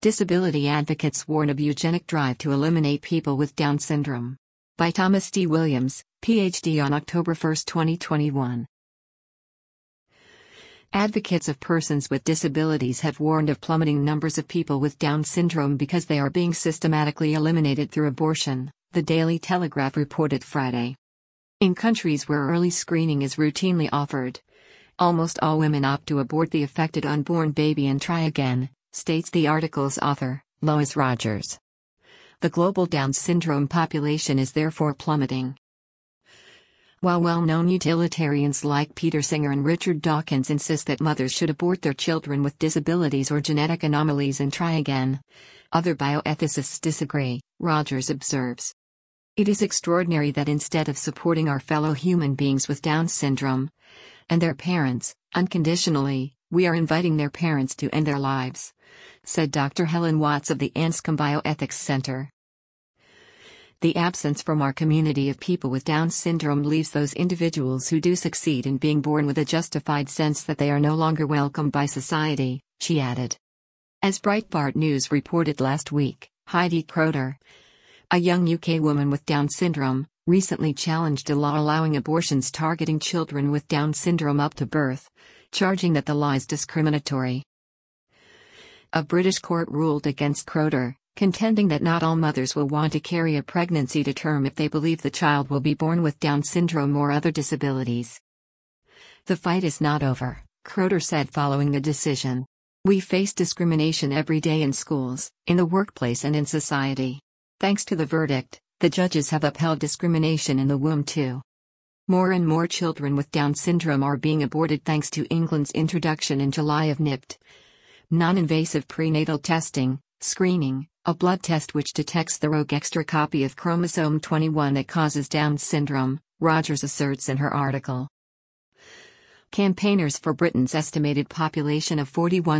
Disability advocates warn of eugenic drive to eliminate people with Down syndrome. By Thomas D. Williams, Ph.D. on October 1, 2021. Advocates of persons with disabilities have warned of plummeting numbers of people with Down syndrome because they are being systematically eliminated through abortion, the Daily Telegraph reported Friday. In countries where early screening is routinely offered, almost all women opt to abort the affected unborn baby and try again, states the article's author, Lois Rogers. The global Down syndrome population is therefore plummeting. While well-known utilitarians like Peter Singer and Richard Dawkins insist that mothers should abort their children with disabilities or genetic anomalies and try again, other bioethicists disagree, Rogers observes. It is extraordinary that instead of supporting our fellow human beings with Down syndrome and their parents, unconditionally, we are inviting their parents to end their lives, said Dr. Helen Watts of the Anscombe Bioethics Center. The absence from our community of people with Down syndrome leaves those individuals who do succeed in being born with a justified sense that they are no longer welcomed by society, she added. As Breitbart News reported last week, Heidi Croter, a young UK woman with Down syndrome, recently challenged a law allowing abortions targeting children with Down syndrome up to birth, charging that the law is discriminatory. A British court ruled against Croter, contending that not all mothers will want to carry a pregnancy to term if they believe the child will be born with Down syndrome or other disabilities. The fight is not over, Croter said following the decision. We face discrimination every day in schools, in the workplace and in society. Thanks to the verdict, the judges have upheld discrimination in the womb too. More and more children with Down syndrome are being aborted thanks to England's introduction in July of NIPT, non-invasive prenatal testing, screening, a blood test which detects the rogue extra copy of chromosome 21 that causes Down syndrome, Rogers asserts in her article. Campaigners for Britain's estimated population of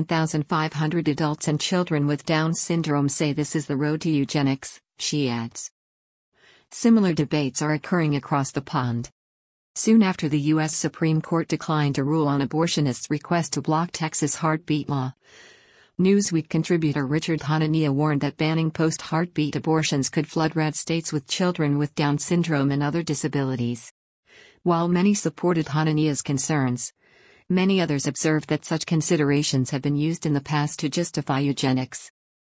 41,500 adults and children with Down syndrome say this is the road to eugenics, she adds. Similar debates are occurring across the pond. Soon after the U.S. Supreme Court declined to rule on abortionists' request to block Texas' heartbeat law, Newsweek contributor Richard Hanania warned that banning post-heartbeat abortions could flood red states with children with Down syndrome and other disabilities. While many supported Hanania's concerns, many others observed that such considerations have been used in the past to justify eugenics.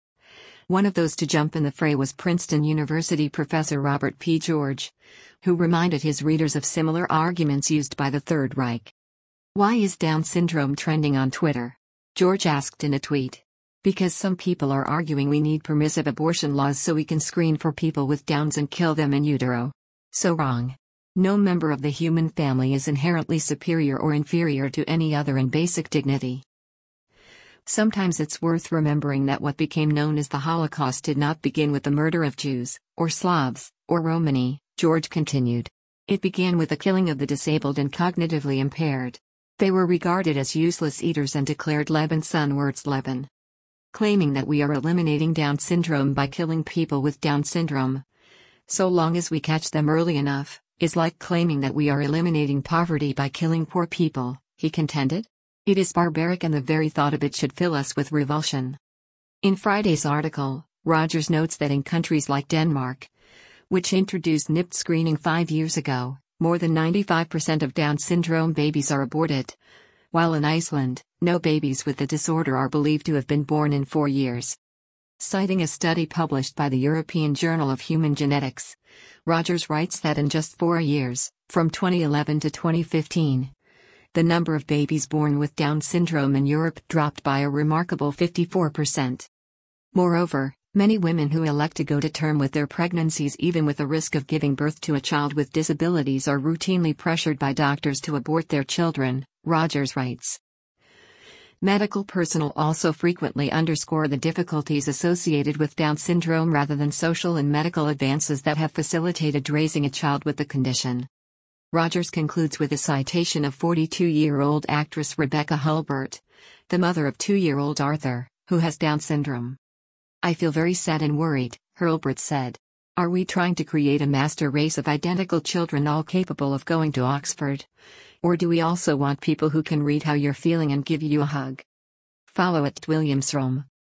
One of those to jump in the fray was Princeton University professor Robert P. George, who reminded his readers of similar arguments used by the Third Reich. Why is Down syndrome trending on Twitter? George asked in a tweet. Because some people are arguing we need permissive abortion laws so we can screen for people with Downs and kill them in utero. So wrong. No member of the human family is inherently superior or inferior to any other in basic dignity. Sometimes it's worth remembering that what became known as the Holocaust did not begin with the murder of Jews, or Slavs, or Romani, George continued. It began with the killing of the disabled and cognitively impaired. They were regarded as useless eaters and declared Lebensunwärts Leben. Claiming that we are eliminating Down syndrome by killing people with Down syndrome, so long as we catch them early enough, is like claiming that we are eliminating poverty by killing poor people, he contended. It is barbaric and the very thought of it should fill us with revulsion. In Friday's article, Rogers notes that in countries like Denmark, which introduced NIPT screening 5 years ago, more than 95% of Down syndrome babies are aborted, while in Iceland, no babies with the disorder are believed to have been born in 4 years. Citing a study published by the European Journal of Human Genetics, Rogers writes that in just 4 years, from 2011 to 2015, the number of babies born with Down syndrome in Europe dropped by a remarkable 54%. Moreover, many women who elect to go to term with their pregnancies even with the risk of giving birth to a child with disabilities are routinely pressured by doctors to abort their children, Rogers writes. Medical personnel also frequently underscore the difficulties associated with Down syndrome rather than social and medical advances that have facilitated raising a child with the condition. Rogers concludes with a citation of 42-year-old actress Rebecca Hulbert, the mother of 2-year-old Arthur, who has Down syndrome. I feel very sad and worried, Hulbert said. Are we trying to create a master race of identical children all capable of going to Oxford? Or do we also want people who can read how you're feeling and give you a hug? Follow @WilliamsRome.